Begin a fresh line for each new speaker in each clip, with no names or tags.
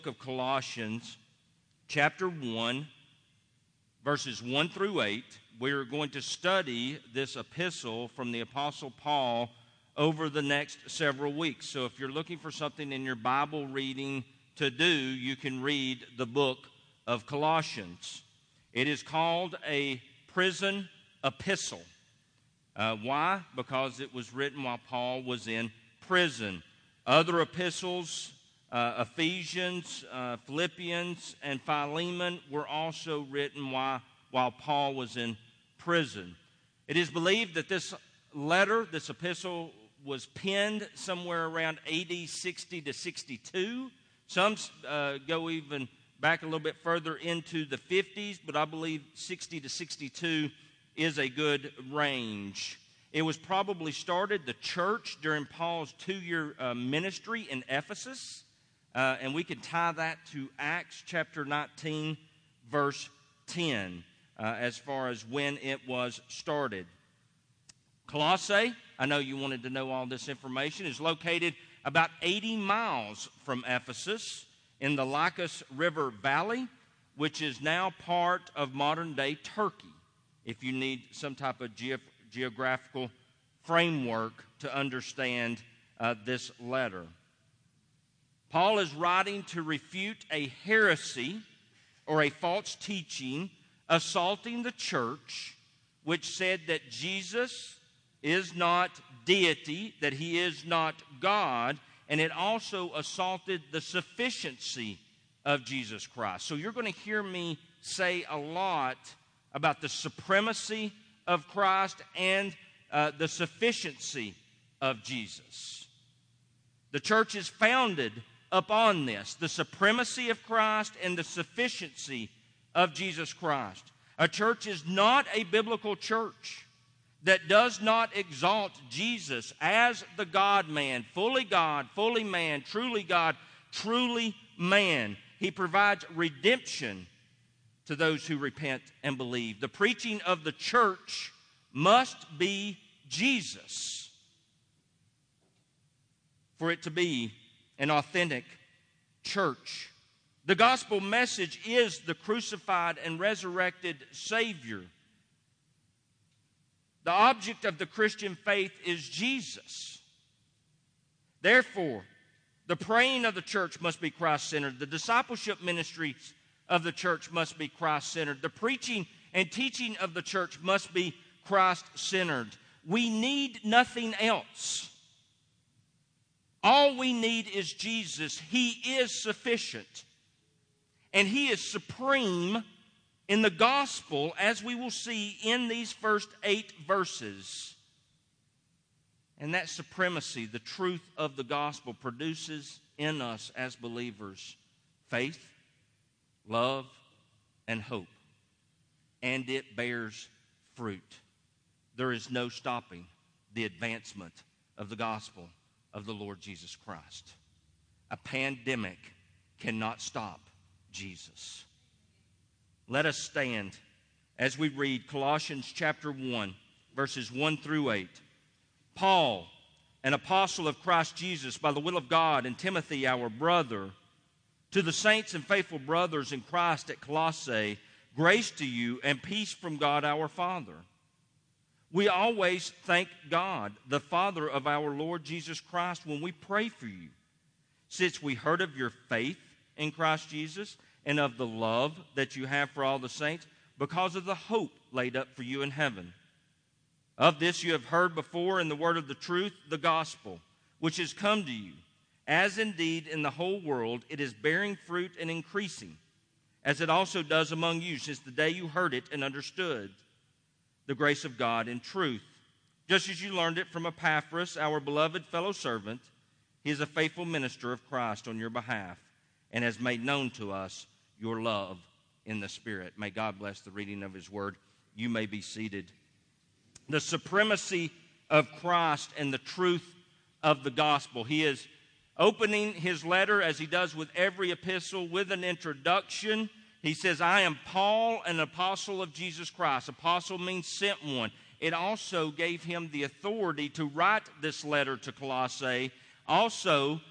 Of Colossians, chapter 1, verses 1 through 8. We're going to study this epistle from the Apostle Paul over the next several weeks. So if you're looking for something in your Bible reading to do, you can read the book of Colossians. It is called a prison epistle. Why? Because it was written while Paul was in prison. Other epistles, Ephesians, Philippians, and Philemon were also written while Paul was in prison. It is believed that this letter, this epistle, was penned somewhere around AD 60 to 62. Some go even back a little bit further into the 50s, but I believe 60 to 62 is a good range. It was probably started, the church, during Paul's 2-year ministry in Ephesus. And we can tie that to Acts chapter 19, verse 10, as far as when it was started. Colossae, I know you wanted to know all this information, is located about 80 miles from Ephesus in the Lycus River Valley, which is now part of modern-day Turkey, if you need some type of geographical framework to understand this letter. Paul is writing to refute a heresy or a false teaching assaulting the church, which said that Jesus is not deity, that he is not God, and it also assaulted the sufficiency of Jesus Christ. So you're going to hear me say a lot about the supremacy of Christ and the sufficiency of Jesus. The church is founded upon this, the supremacy of Christ and the sufficiency of Jesus Christ. A church is not a biblical church that does not exalt Jesus as the God-man, fully God, fully man, truly man. He provides redemption to those who repent and believe. The preaching of the church must be Jesus for it to be an authentic church. The gospel message is the crucified and resurrected Savior. The object of the Christian faith is Jesus. Therefore, the praying of the church must be Christ-centered. The discipleship ministries of the church must be Christ-centered. The preaching and teaching of the church must be Christ-centered. We need nothing else. All we need is Jesus. He is sufficient. And He is supreme in the gospel, as we will see in these first 8 verses. And that supremacy, the truth of the gospel, produces in us as believers faith, love, and hope. And it bears fruit. There is no stopping the advancement of the gospel of the Lord Jesus Christ. A pandemic cannot stop Jesus. Let us stand as we read Colossians chapter 1, verses 1 through 8. Paul, an apostle of Christ Jesus by the will of God, and Timothy, our brother, to the saints and faithful brothers in Christ at Colossae, grace to you and peace from God our Father. We always thank God, the Father of our Lord Jesus Christ, when we pray for you, since we heard of your faith in Christ Jesus and of the love that you have for all the saints, because of the hope laid up for you in heaven. Of this you have heard before in the word of the truth, the gospel, which has come to you, as indeed in the whole world it is bearing fruit and increasing, as it also does among you since the day you heard it and understood the grace of God in truth. Just as you learned it from Epaphras, our beloved fellow servant, he is a faithful minister of Christ on your behalf and has made known to us your love in the Spirit. May God bless the reading of His word. You may be seated. The supremacy of Christ and the truth of the gospel. He is opening his letter, as he does with every epistle, with an introduction. He says, I am Paul, an apostle of Jesus Christ. Apostle means sent one. It also gave him the authority to write this letter to Colossae. Also,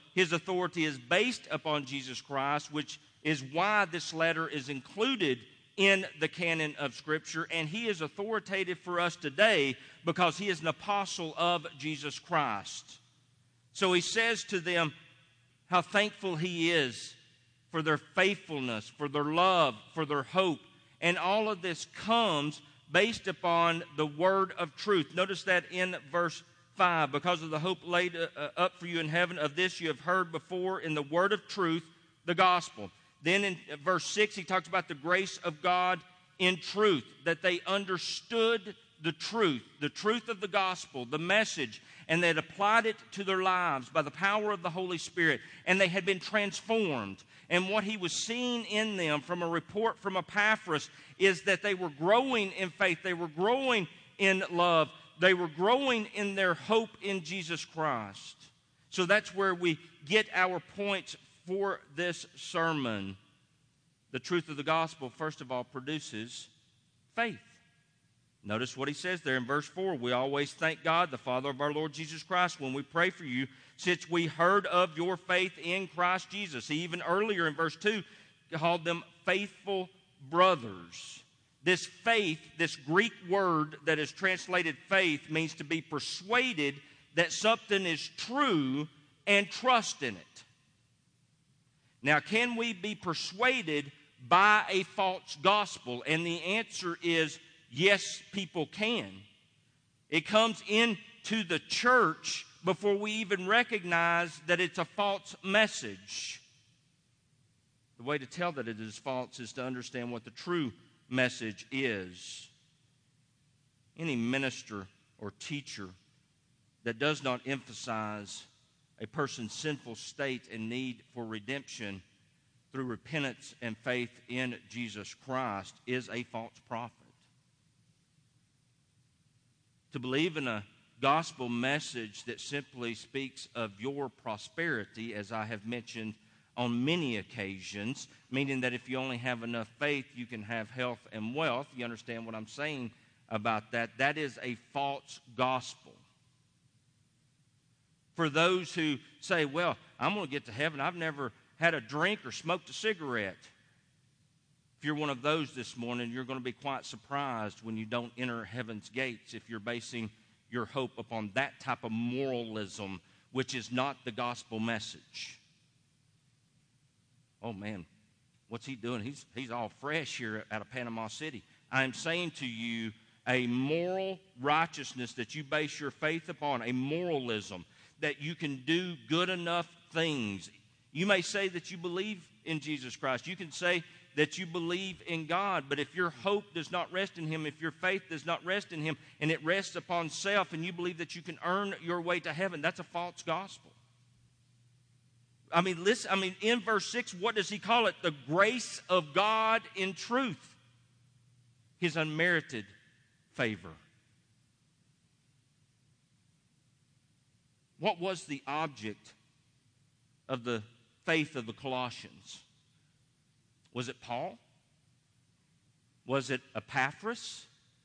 his authority is based upon Jesus Christ, which is why this letter is included in the canon of Scripture, and he is authoritative for us today because he is an apostle of Jesus Christ. So he says to them how thankful he is for their faithfulness, for their love, for their hope, and all of this comes based upon the word of truth. Notice that in verse 5, because of the hope laid up for you in heaven, of this you have heard before in the word of truth, the gospel. Then in verse 6, he talks about the grace of God in truth, that they understood the truth of the gospel, the message, and they had applied it to their lives by the power of the Holy Spirit, and they had been transformed. And what he was seeing in them from a report from Epaphras is that they were growing in faith, they were growing in love, they were growing in their hope in Jesus Christ. So that's where we get our points for this sermon. The truth of the gospel, first of all, produces faith. Notice what he says there in verse 4. We always thank God, the Father of our Lord Jesus Christ, when we pray for you, since we heard of your faith in Christ Jesus. He even earlier in verse 2 called them faithful brothers. This faith, this Greek word that is translated faith, means to be persuaded that something is true and trust in it. Now, can we be persuaded by a false gospel? And the answer is yes, people can. It comes into the church before we even recognize that it's a false message. The way to tell that it is false is to understand what the true message is. Any minister or teacher that does not emphasize a person's sinful state and need for redemption through repentance and faith in Jesus Christ is a false prophet. To believe in a gospel message that simply speaks of your prosperity, as I have mentioned on many occasions, meaning that if you only have enough faith, you can have health and wealth. You understand what I'm saying about that? That is a false gospel. For those who say, well, I'm going to get to heaven, I've never had a drink or smoked a cigarette. If you're one of those this morning, you're going to be quite surprised when you don't enter heaven's gates if you're basing your hope upon that type of moralism, which is not the gospel message. Oh, man, what's he doing? He's all fresh here out of Panama City. I'm saying to you, a moral righteousness that you base your faith upon, a moralism, that you can do good enough things. You may say that you believe in Jesus Christ. You can say that you believe in God, but if your hope does not rest in Him, if your faith does not rest in Him, and it rests upon self, and you believe that you can earn your way to heaven, that's a false gospel. Listen, in verse 6, what does he call it? The grace of God in truth. His unmerited favor. What was the object of the faith of the Colossians? Was it Paul? Was it Epaphras?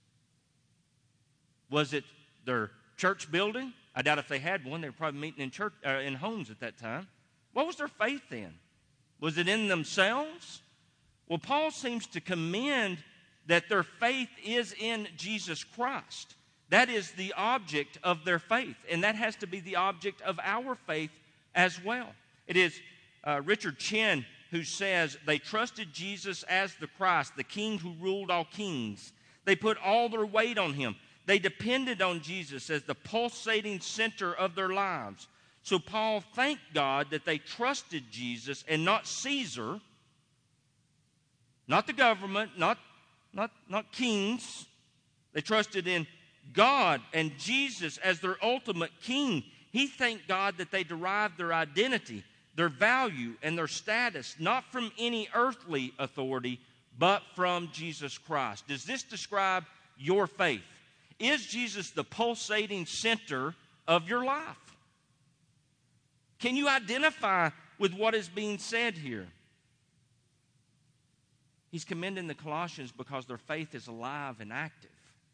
Was it their church building? I doubt if they had one. They were probably meeting in church, in homes at that time. What was their faith then? Was it in themselves? Well, Paul seems to commend that their faith is in Jesus Christ. That is the object of their faith, and that has to be the object of our faith as well. It is Richard Chin who says they trusted Jesus as the Christ, the King who ruled all kings. They put all their weight on Him. They depended on Jesus as the pulsating center of their lives. So Paul thanked God that they trusted Jesus and not Caesar, not the government, not kings. They trusted in God and Jesus as their ultimate king. He thanked God that they derived their identity, their value, and their status not from any earthly authority, but from Jesus Christ. Does this describe your faith? Is Jesus the pulsating center of your life? Can you identify with what is being said here? He's commending the Colossians because their faith is alive and active.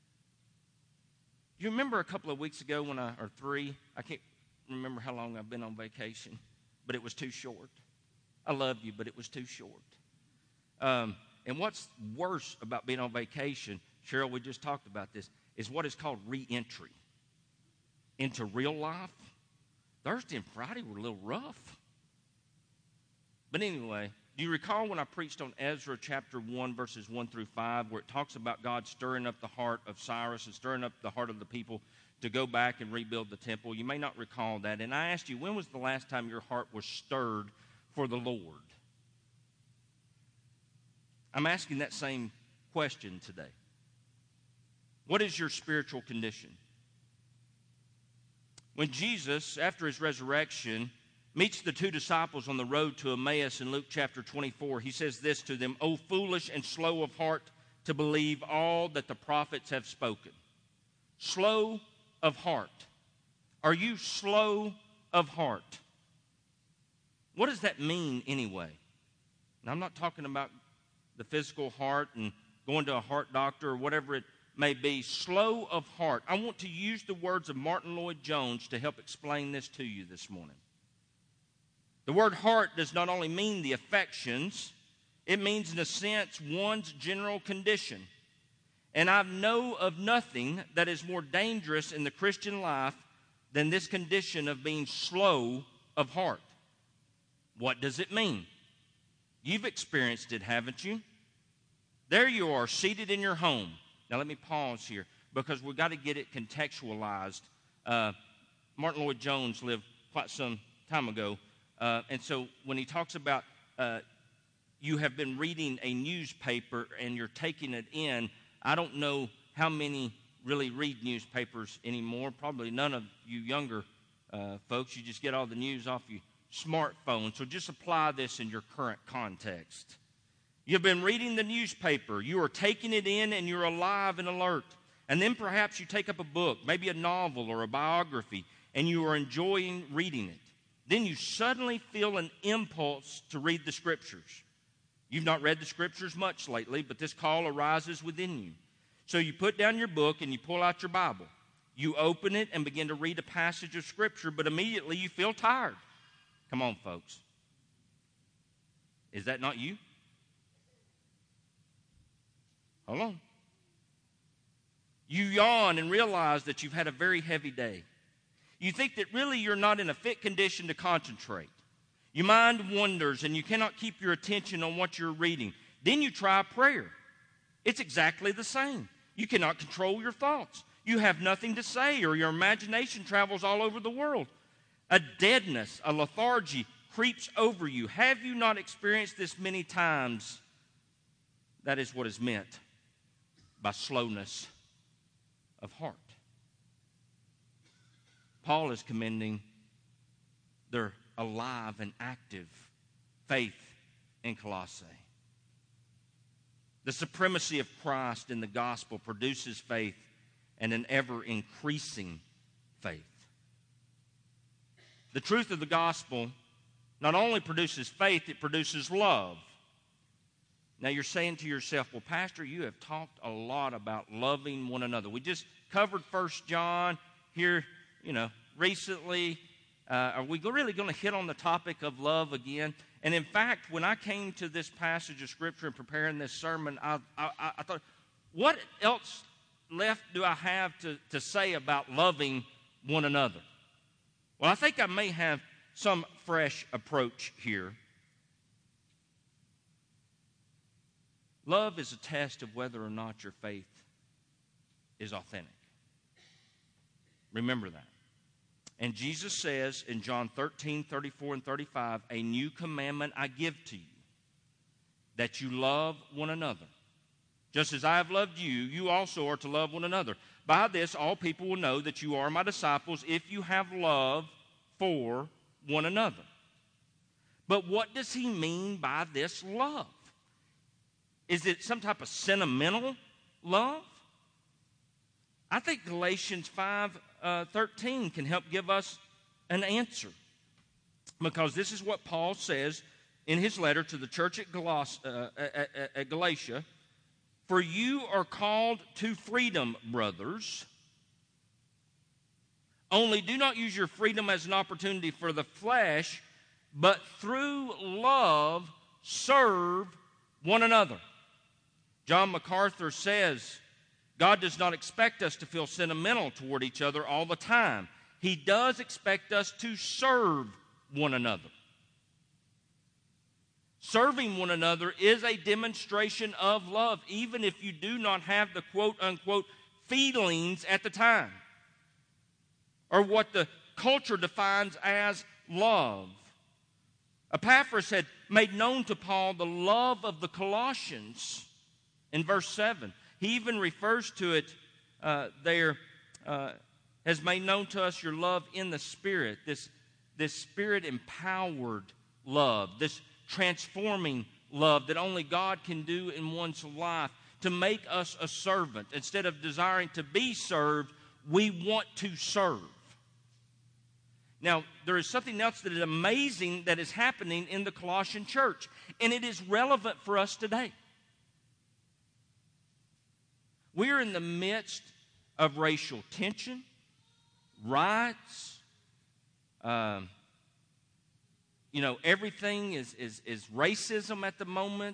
You remember a couple of weeks ago or 3, I can't remember how long I've been on vacation, but it was too short. I love you, but it was too short. And what's worse about being on vacation, Cheryl, we just talked about this, is what is called re-entry into real life. Thursday and Friday were a little rough. But anyway, do you recall when I preached on Ezra chapter 1, verses 1 through 5, where it talks about God stirring up the heart of Cyrus and stirring up the heart of the people to go back and rebuild the temple? You may not recall that. And I asked you, when was the last time your heart was stirred for the Lord? I'm asking that same question today. What is your spiritual condition? When Jesus, after his resurrection, meets the two disciples on the road to Emmaus in Luke chapter 24, he says this to them, "O foolish and slow of heart to believe all that the prophets have spoken." Slow of heart. Are you slow of heart? What does that mean anyway? Now, I'm not talking about the physical heart and going to a heart doctor or whatever it may be. Slow of heart. I want to use the words of Martin Lloyd-Jones to help explain this to you this morning. The word heart does not only mean the affections, it means in a sense one's general condition. And I know of nothing that is more dangerous in the Christian life than this condition of being slow of heart. What does it mean? You've experienced it, haven't you? There you are, seated in your home. Now let me pause here because we've got to get it contextualized. Martin Lloyd-Jones lived quite some time ago. And so when he talks about you have been reading a newspaper and you're taking it in, I don't know how many really read newspapers anymore. Probably none of you younger folks. You just get all the news off your smartphone. So just apply this in your current context. You've been reading the newspaper. You are taking it in and you're alive and alert. And then perhaps you take up a book, maybe a novel or a biography, and you are enjoying reading it. Then you suddenly feel an impulse to read the Scriptures. You've not read the Scriptures much lately, but this call arises within you. So you put down your book and you pull out your Bible. You open it and begin to read a passage of Scripture, but immediately you feel tired. Come on, folks. Is that not you? Hold on. You yawn and realize that you've had a very heavy day. You think that really you're not in a fit condition to concentrate. Your mind wanders and you cannot keep your attention on what you're reading. Then you try prayer. It's exactly the same. You cannot control your thoughts. You have nothing to say, or your imagination travels all over the world. A deadness, a lethargy creeps over you. Have you not experienced this many times? That is what is meant by slowness of heart. Paul is commending their alive and active faith in Colossae. The supremacy of Christ in the gospel produces faith and an ever-increasing faith. The truth of the gospel not only produces faith, it produces love. Now you're saying to yourself, well, Pastor, you have talked a lot about loving one another. We just covered 1 John here, recently. Are we really going to hit on the topic of love again? And in fact, when I came to this passage of Scripture and preparing this sermon, I thought, what else left do I have to say about loving one another? Well, I think I may have some fresh approach here. Love is a test of whether or not your faith is authentic. Remember that. And Jesus says in John 13, 34, and 35, a new commandment I give to you, that you love one another. Just as I have loved you, you also are to love one another. By this, all people will know that you are my disciples if you have love for one another. But what does he mean by this love? Is it some type of sentimental love? I think Galatians 5:13 can help give us an answer. Because this is what Paul says in his letter to the church at Galatia. For you are called to freedom, brothers. Only do not use your freedom as an opportunity for the flesh, but through love serve one another. John MacArthur says, God does not expect us to feel sentimental toward each other all the time. He does expect us to serve one another. Serving one another is a demonstration of love, even if you do not have the quote-unquote feelings at the time, or what the culture defines as love. Epaphras had made known to Paul the love of the Colossians in verse 7. He even refers to it there, has made known to us your love in the Spirit, this Spirit-empowered love, this transforming love that only God can do in one's life to make us a servant. Instead of desiring to be served, we want to serve. Now, there is something else that is amazing that is happening in the Colossian church, and it is relevant for us today. We're in the midst of racial tension, riots. Everything is racism at the moment.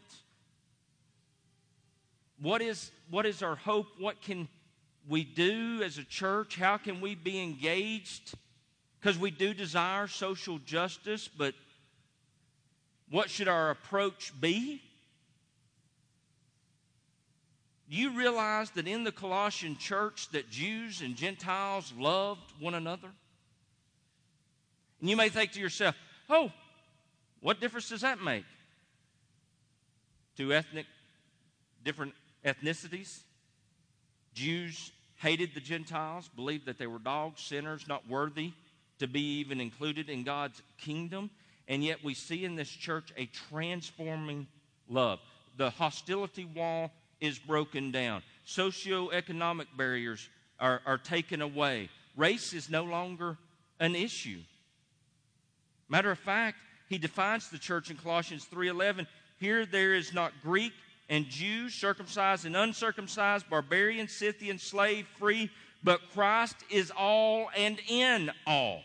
What is our hope? What can we do as a church? How can we be engaged? Because we do desire social justice, but what should our approach be? Do you realize that in the Colossian church that Jews and Gentiles loved one another? And you may think to yourself, oh, what difference does that make? Different ethnicities. Jews hated the Gentiles, believed that they were dogs, sinners, not worthy to be even included in God's kingdom. And yet we see in this church a transforming love. The hostility wall is broken down. Socioeconomic barriers are taken away. Race is no longer an issue. Matter of fact, he defines the church in Colossians 3:11. Here there is not Greek and Jew, circumcised and uncircumcised, barbarian, Scythian, slave, free, but Christ is all and in all.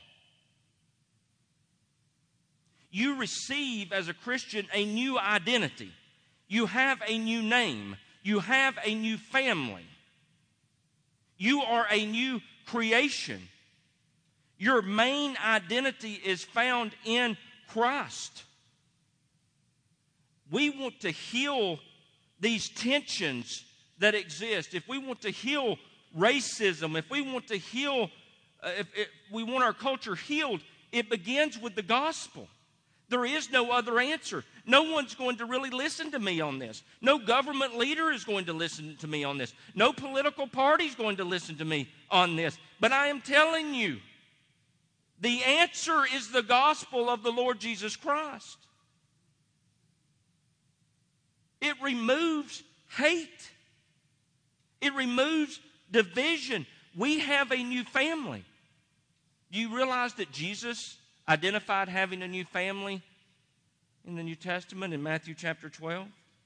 You receive as a Christian a new identity. You have a new name. You have a new family. You are a new creation. Your main identity is found in Christ. We want to heal these tensions that exist. If we want to heal racism, if we want to heal, if we want our culture healed, it begins with the gospel. There is no other answer. No one's going to really listen to me on this. No government leader is going to listen to me on this. No political party is going to listen to me on this. But I am telling you, the answer is the gospel of the Lord Jesus Christ. It removes hate. It removes division. We have a new family. Do you realize that Jesus identified having a new family in the New Testament in Matthew chapter 12?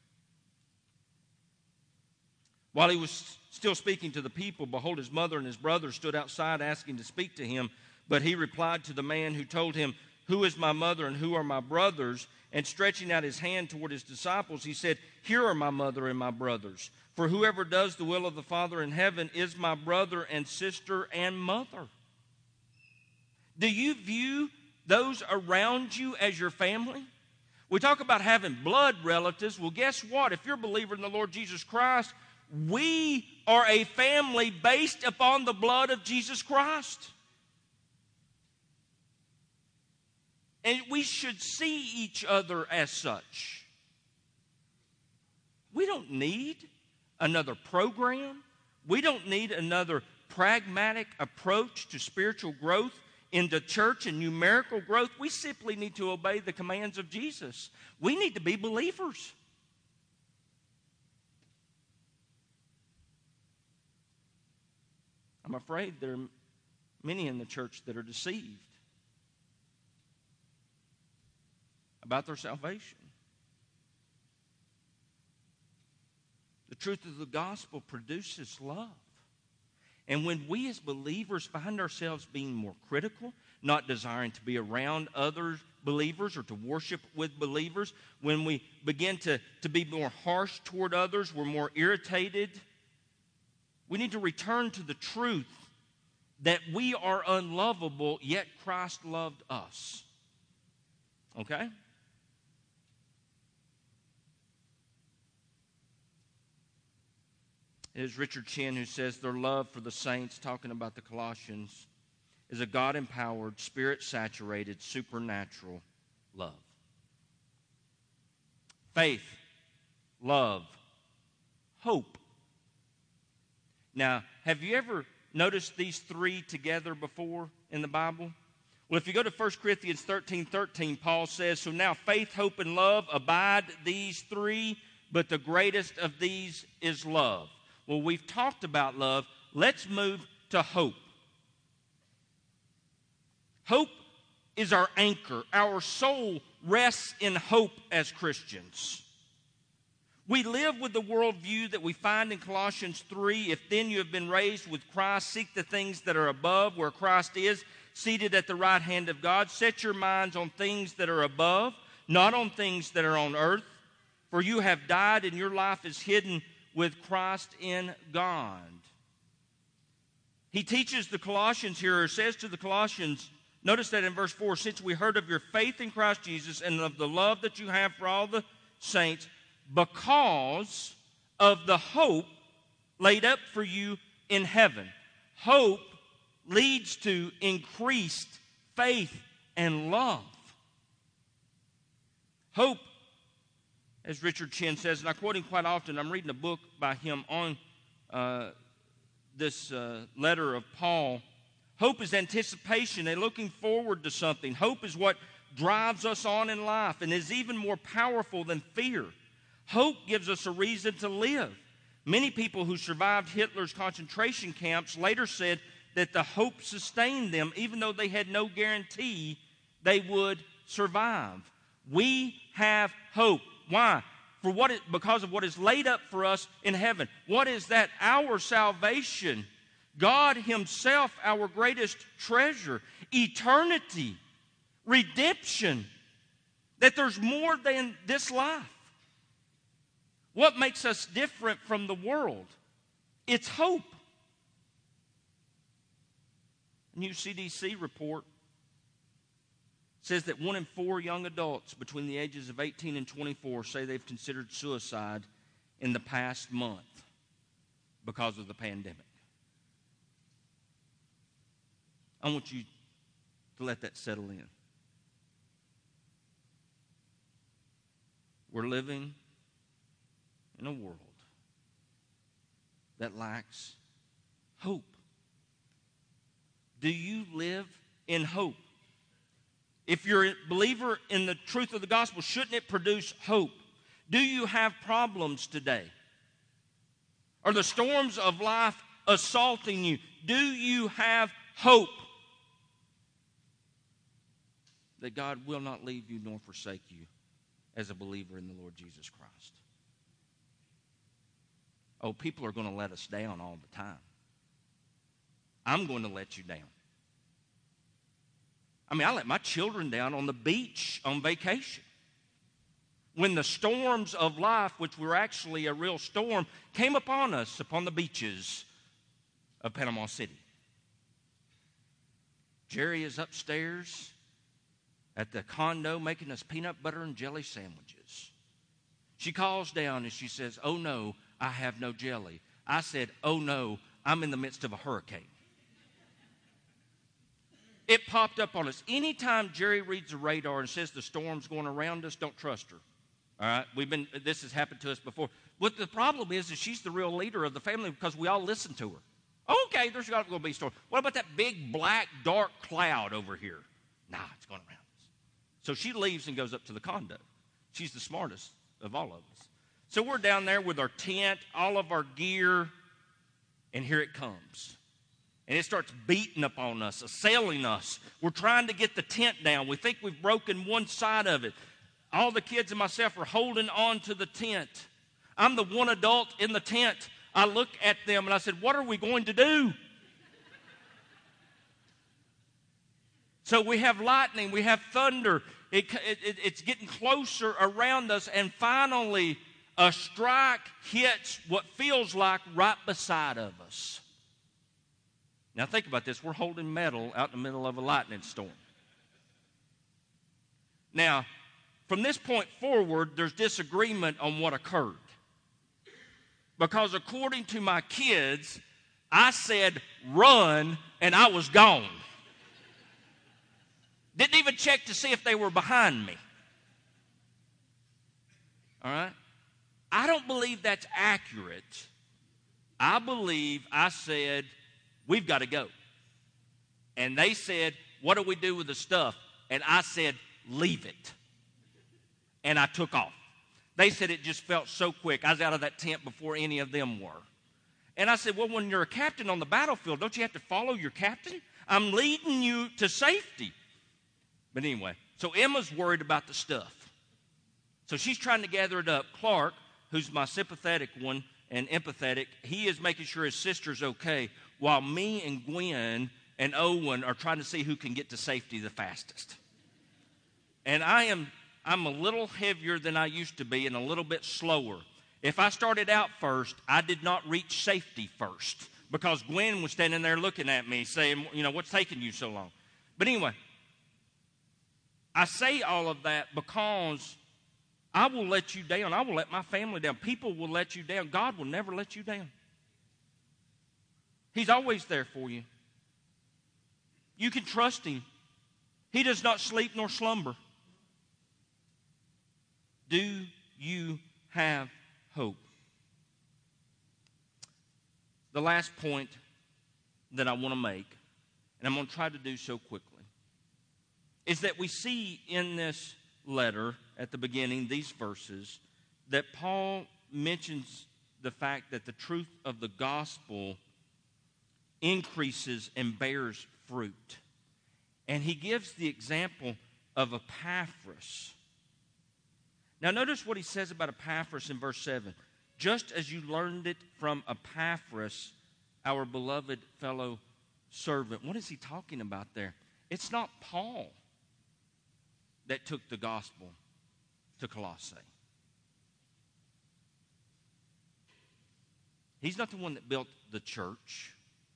While he was still speaking to the people, behold, his mother and his brothers stood outside asking to speak to him. But he replied to the man who told him, "Who is my mother and who are my brothers?" And stretching out his hand toward his disciples, he said, "Here are my mother and my brothers. For whoever does the will of the Father in heaven is my brother and sister and mother." Do you view those around you as your family? We talk about having blood relatives. Well, guess what? If you're a believer in the Lord Jesus Christ, we are a family based upon the blood of Jesus Christ. And we should see each other as such. We don't need another program. We don't need another pragmatic approach to spiritual growth in the church and numerical growth. We simply need to obey the commands of Jesus. We need to be believers. I'm afraid there are many in the church that are deceived about their salvation. The truth of the gospel produces love. And when we as believers find ourselves being more critical, not desiring to be around other believers or to worship with believers, when we begin to be more harsh toward others, we're more irritated, we need to return to the truth that we are unlovable, yet Christ loved us. Okay? It is Richard Chin who says their love for the saints, talking about the Colossians, is a God-empowered, Spirit-saturated, supernatural love. Faith, love, hope. Now, have you ever noticed these three together before in the Bible? Well, if you go to 1 Corinthians 13:13, Paul says, so now faith, hope, and love abide these three, but the greatest of these is love. Well, we've talked about love. Let's move to hope. Hope is our anchor. Our soul rests in hope as Christians. We live with the worldview that we find in Colossians 3. If then you have been raised with Christ, seek the things that are above, where Christ is, seated at the right hand of God. Set your minds on things that are above, not on things that are on earth. For you have died, and your life is hidden with Christ in God. He teaches the Colossians here, or says to the Colossians, notice that in verse 4, since we heard of your faith in Christ Jesus and of the love that you have for all the saints, because of the hope laid up for you in heaven. Hope leads to increased faith and love. Hope, as Richard Chin says, and I quote him quite often. I'm reading a book by him on this letter of Paul. Hope is anticipation and looking forward to something. Hope is what drives us on in life and is even more powerful than fear. Hope gives us a reason to live. Many people who survived Hitler's concentration camps later said that the hope sustained them, even though they had no guarantee they would survive. We have hope. Why? Because of what is laid up for us in heaven. What is that? Our salvation. God Himself, our greatest treasure. Eternity. Redemption. That there's more than this life. What makes us different from the world? It's hope. A new CDC report says that 1 in 4 young adults between the ages of 18 and 24 say they've considered suicide in the past month because of the pandemic. I want you to let that settle in. We're living in a world that lacks hope. Do you live in hope? If you're a believer in the truth of the gospel, shouldn't it produce hope? Do you have problems today? Are the storms of life assaulting you? Do you have hope that God will not leave you nor forsake you as a believer in the Lord Jesus Christ? Oh, people are going to let us down all the time. I'm going to let you down. I mean, I let my children down on the beach on vacation. When the storms of life, which were actually a real storm, came upon us upon the beaches of Panama City. Jerry is upstairs at the condo making us peanut butter and jelly sandwiches. She calls down and she says, "Oh no, I have no jelly." I said, "Oh no, I'm in the midst of a hurricane." It popped up on us. Anytime Jerry reads the radar and says the storm's going around us, don't trust her. All right? This has happened to us before. What the problem is she's the real leader of the family because we all listen to her. Okay, there's going to be a storm. What about that big, black, dark cloud over here? Nah, it's going around us. So she leaves and goes up to the condo. She's the smartest of all of us. So we're down there with our tent, all of our gear, and here it comes. And it starts beating up on us, assailing us. We're trying to get the tent down. We think we've broken one side of it. All the kids and myself are holding on to the tent. I'm the one adult in the tent. I look at them and I said, "What are we going to do?" So we have lightning, we have thunder. It's getting closer around us, and finally a strike hits what feels like right beside of us. Now think about this. We're holding metal out in the middle of a lightning storm. Now, from this point forward, there's disagreement on what occurred. Because according to my kids, I said run and I was gone. Didn't even check to see if they were behind me. All right? I don't believe that's accurate. I believe I said, we've got to go. And they said, what do we do with the stuff? And I said, leave it. And I took off. They said it just felt so quick. I was out of that tent before any of them were. And I said, well, when you're a captain on the battlefield, don't you have to follow your captain? I'm leading you to safety. But anyway, so Emma's worried about the stuff. So she's trying to gather it up. Clark, who's my sympathetic one and empathetic, he is making sure his sister's okay, while me and Gwen and Owen are trying to see who can get to safety the fastest. And I'm a little heavier than I used to be and a little bit slower. If I started out first, I did not reach safety first because Gwen was standing there looking at me saying, what's taking you so long? But anyway, I say all of that because I will let you down. I will let my family down. People will let you down. God will never let you down. He's always there for you. You can trust Him. He does not sleep nor slumber. Do you have hope? The last point that I want to make, and I'm going to try to do so quickly, is that we see in this letter at the beginning, these verses, that Paul mentions the fact that the truth of the gospel increases and bears fruit. And he gives the example of Epaphras. Now notice what he says about Epaphras in verse 7. Just as you learned it from Epaphras, our beloved fellow servant. What is he talking about there? It's not Paul that took the gospel to Colossae. He's not the one that built the church.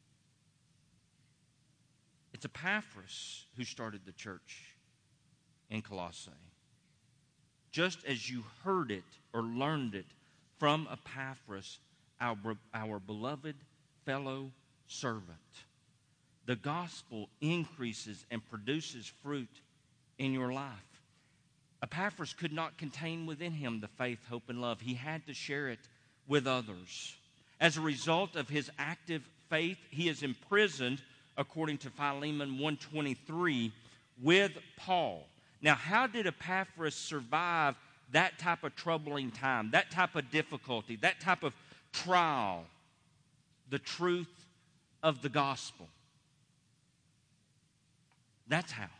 It's Epaphras who started the church in Colossae. Just as you heard it or learned it from Epaphras, our beloved fellow servant. The gospel increases and produces fruit in your life. Epaphras could not contain within him the faith, hope, and love. He had to share it with others. As a result of his active faith, he is imprisoned, according to Philemon 1:23, with Paul. Now, how did Epaphras survive that type of troubling time, that type of difficulty, that type of trial? The truth of the gospel. That's how.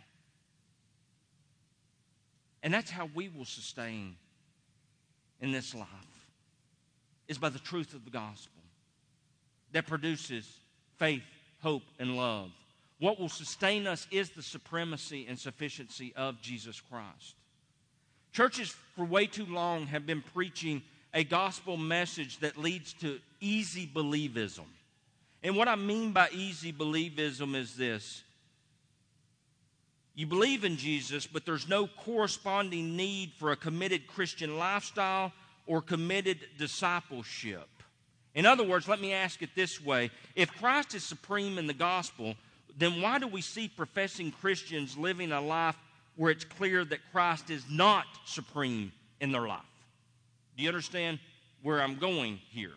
And that's how we will sustain in this life, is by the truth of the gospel that produces faith, hope, and love. What will sustain us is the supremacy and sufficiency of Jesus Christ. Churches for way too long have been preaching a gospel message that leads to easy believism. And what I mean by easy believism is this. You believe in Jesus, but there's no corresponding need for a committed Christian lifestyle or committed discipleship. In other words, let me ask it this way. If Christ is supreme in the gospel, then why do we see professing Christians living a life where it's clear that Christ is not supreme in their life? Do you understand where I'm going here?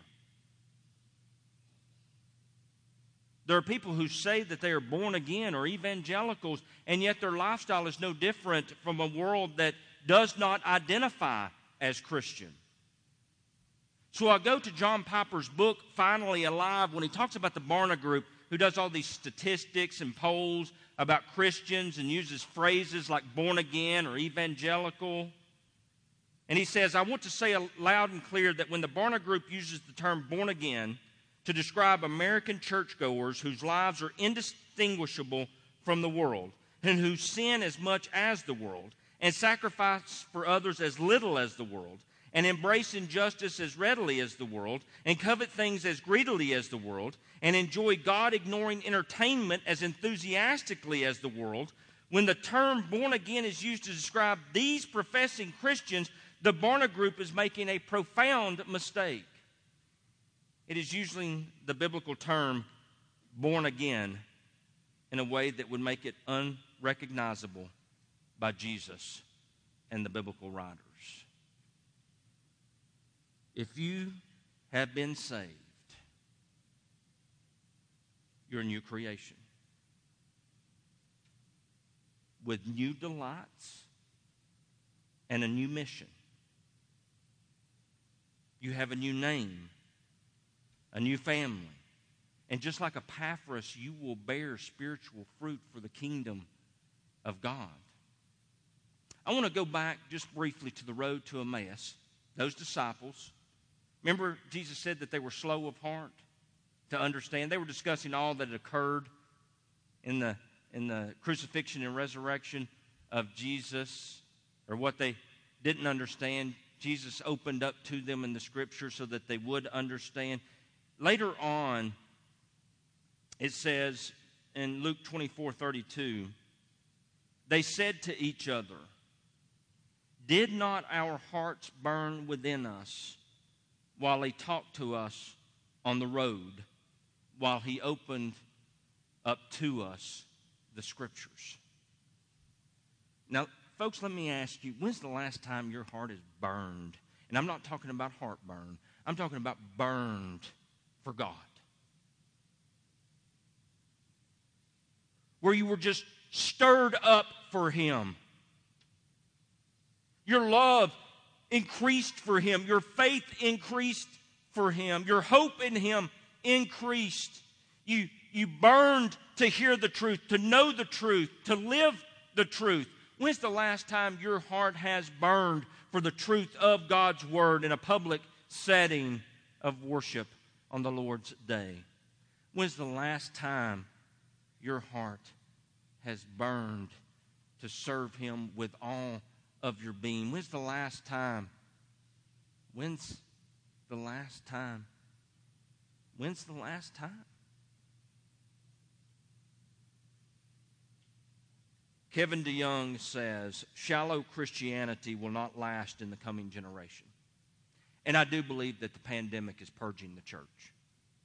There are people who say that they are born again or evangelicals, and yet their lifestyle is no different from a world that does not identify as Christian. So I go to John Piper's book, Finally Alive, when he talks about the Barna Group, who does all these statistics and polls about Christians and uses phrases like born again or evangelical. And he says, I want to say loud and clear that when the Barna Group uses the term born again to describe American churchgoers whose lives are indistinguishable from the world, and who sin as much as the world, and sacrifice for others as little as the world, and embrace injustice as readily as the world, and covet things as greedily as the world, and enjoy God-ignoring entertainment as enthusiastically as the world, when the term born again is used to describe these professing Christians, the Barna Group is making a profound mistake. It is using the biblical term born again in a way that would make it unrecognizable by Jesus and the biblical writers. If you have been saved, you're a new creation with new delights and a new mission. You have a new name, a new family. And just like Epaphras, you will bear spiritual fruit for the kingdom of God. I want to go back just briefly to the road to Emmaus. Those disciples, remember Jesus said that they were slow of heart to understand. They were discussing all that had occurred in the crucifixion and resurrection of Jesus, or what they didn't understand. Jesus opened up to them in the Scripture so that they would understand. Later on, it says in Luke 24:32, they said to each other, "Did not our hearts burn within us while he talked to us on the road, while he opened up to us the Scriptures?" Now, folks, let me ask you, when's the last time your heart is burned? And I'm not talking about heartburn. I'm talking about burned for God. Where you were just stirred up for Him. Your love increased for Him. Your faith increased for Him. Your hope in Him increased. You burned to hear the truth, to know the truth, to live the truth. When's the last time your heart has burned for the truth of God's Word in a public setting of worship on the Lord's day? When's the last time your heart has burned to serve Him with all of your being? When's the last time? When's the last time? When's the last time? Kevin DeYoung says, shallow Christianity will not last in the coming generation. And I do believe that the pandemic is purging the church.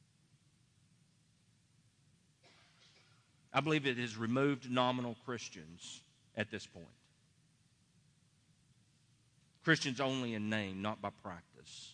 I believe it has removed nominal Christians at this point. Christians only in name, not by practice.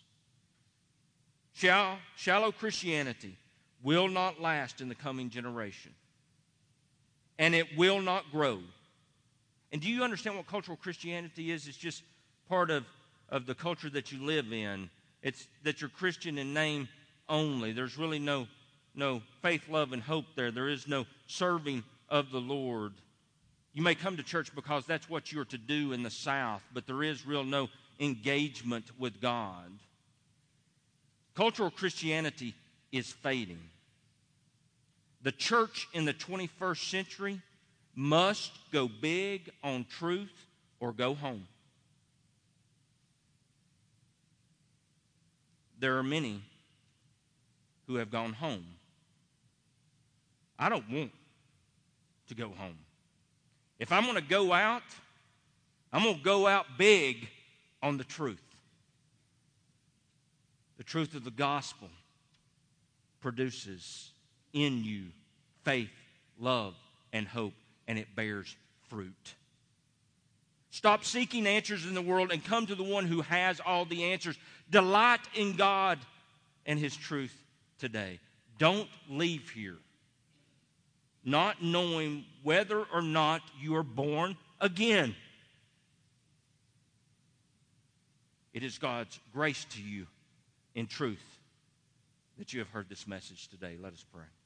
Shallow Christianity will not last in the coming generation. And it will not grow. And do you understand what cultural Christianity is? It's just part of the culture that you live in. It's that you're Christian in name only. There's really no faith, love, and hope there. There is no serving of the Lord. You may come to church because that's what you're to do in the South, but there is no engagement with God. Cultural Christianity is fading. The church in the 21st century must go big on truth or go home. There are many who have gone home. I don't want to go home. If I'm going to go out, I'm going to go out big on the truth. The truth of the gospel produces in you faith, love, and hope, and it bears fruit. Stop seeking answers in the world and come to the one who has all the answers. Delight in God and His truth today. Don't leave here not knowing whether or not you are born again. It is God's grace to you in truth that you have heard this message today. Let us pray.